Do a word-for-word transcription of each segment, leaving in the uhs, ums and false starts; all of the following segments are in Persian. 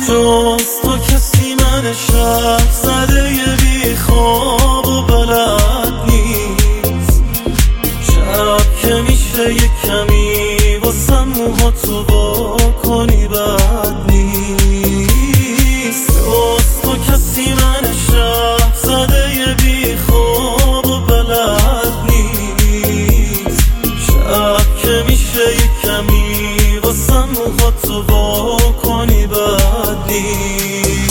جز تو کسی من شب زده ی بی خواب و بلد نیست. شب که میشه یک کمی واسم موها تو با کنی بد نیست. جز تو کسی من شب زده ی بی خواب و بلد نیست. شب که میشه یک کمی واسم موها تو با کنی بد نیست.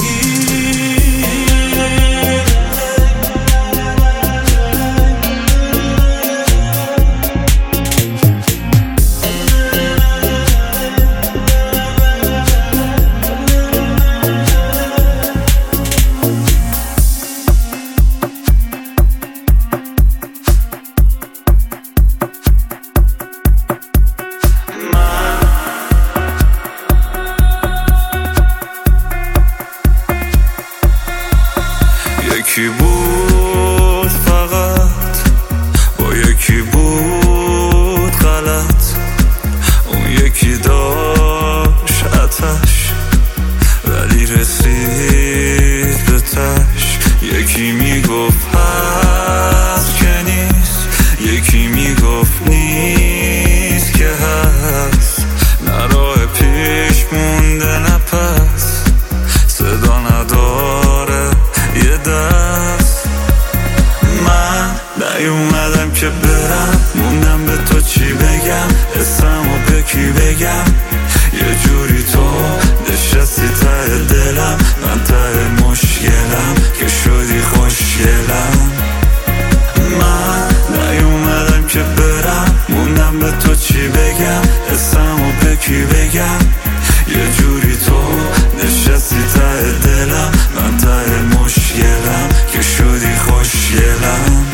یکی بود فقط با یکی بود غلط، اون یکی داشت آتش ولی رسید به تش. یکی میگفت هست که نیست، یکی میگفت نیست که هست. نه راه پیش مونده نه پس، صدا نداره یه دست. من نیومدم که برم، موندم به تو چی بگم، اسمو به کی بگم. یه جوری تو نشستی ته دلم، من ته مشکلم که شدی خوشگلم. من نیومدم که برم، موندم به تو چی بگم، اسمو به کی بگم. یه جوری تو نشستی ته دلم، من ته مشکلم که شدی خوشگلم.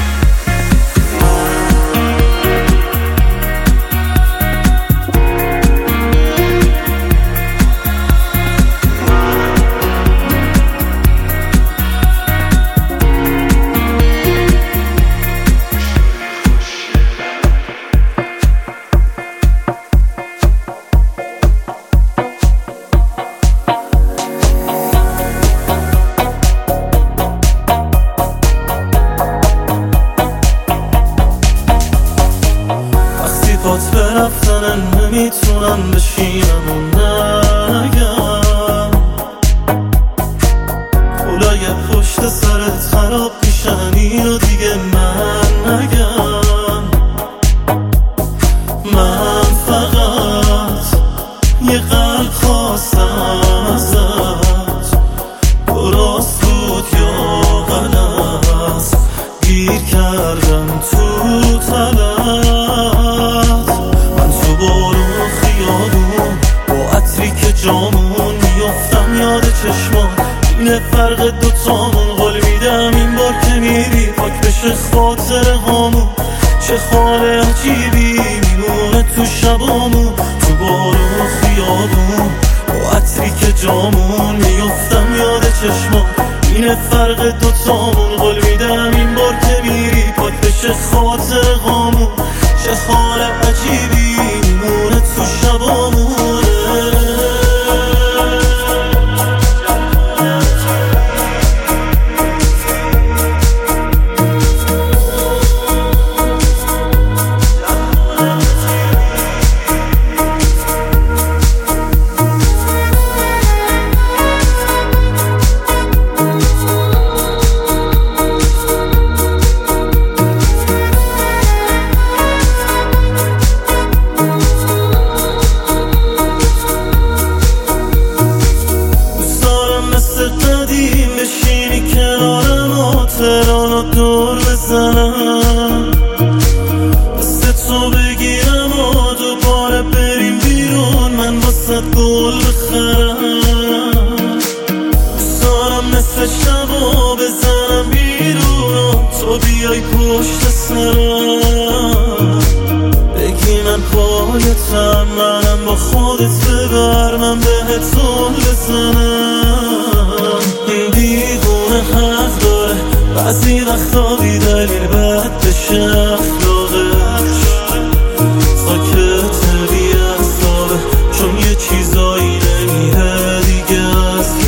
بات برفتنن نمیتونم بشینم و نگم. کلای پشت سرت خراب میشن اینو دیگه من نگم. من فقط یه قلب خواستم ازت، درست بود یا غلط، گیر کردم تو طلب. جامون میافتم یاد چشمان، اینه فرق دوتامون. قول میدم این بار که میری پاک بشه خاطر هامون. چه خال عجیبی میمونه تو شبامون، تو بارون خیابون با عطری که جامون میافتم یاد چشمان، اینه فرق دوتامون. قول میدم این بار که میری پاک بشه خاطر هامون. چه خال عجیبی میمونه تو شبامون. بشینی کنارم و ترانو دور بزنم، دست تو بگیرم و دوباره بریم بیرون، من واسه گل بخرم. دوستارم نصف شبا بزنم بیرون و تو بیای پشت سرم، بگی من پایتم، منم با خودت ببر، من بهت زل بزنم. دیوونه حق داره بعضی وقتا بی دلیل بد بشه اخلاقش، ساکت بی اعصابه چون یه چیزایی نمیره دیگه از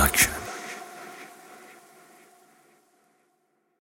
ترک.